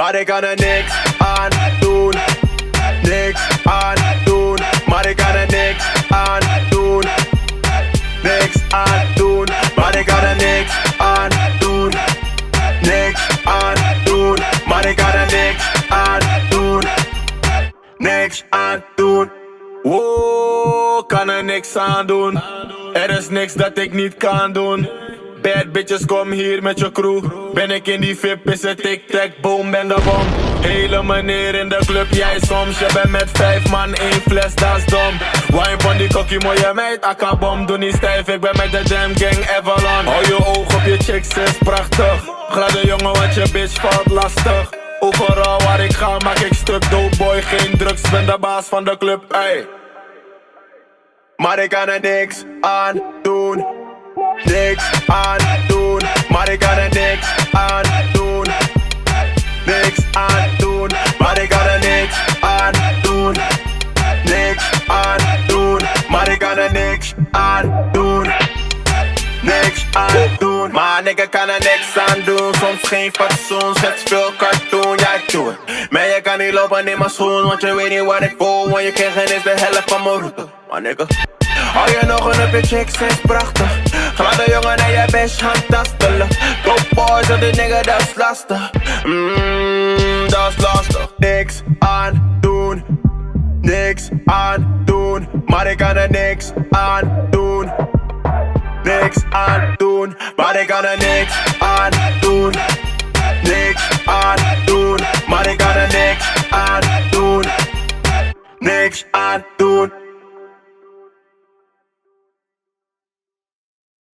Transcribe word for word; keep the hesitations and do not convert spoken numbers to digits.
maar ik kan er niks aan doen. Niks aan doen, maar ik kan er niks aan doen. Niks aan doen, maar ik kan er niks aan doen. Niks aan doen, maar ik kan er niks aan doen. Niks aan doen. Wow, kan er niks aan doen. Er is niks dat ik niet kan doen. Bad bitches, kom hier met je crew. Ben ik in die V I P, is het tic-tac, boom, ben de bom. Hele meneer in de club, jij soms. Je bent met vijf man, één fles, dat is dom. Wine van die kokkie, mooie meid, akabom. Doe niet stijf, ik ben met de Jam Gang, Avalon. Hou je oog op je chicks, is prachtig. Gladde jongen, want je bitch valt lastig. Overal waar ik ga, maak ik stuk. Dope boy, geen drugs, ben de baas van de club, ey. Maar ik kan er niks aan doen. Niks aan doen, maar ik kan er niks aan doen. Niks aan doen, maar ik kan er niks aan doen. Niks aan doen, maar ik kan er niks aan doen. Niks aan doen, maar ik kan er niks aan doen. Soms geen fatsoen, zet veel cartoon, ja ik doe het. Maar je kan niet lopen in mijn schoen, want je weet niet wat ik voel. Want je krijgt is de helft van mijn route, maar nigga. Hou je nog een up je chicks, is prachtig. Gladde jongen en je best handtastelijk. Dope boys en die nigga, dat is lastig. Mmm, dat is lastig. Niks aan doen. Niks aan doen. Maar ik kan er niks aan doen. Niks aan doen. Maar ik kan er niks aan doen. Niks aan doen. Maar ik kan er niks aan doen. Niks aan doen.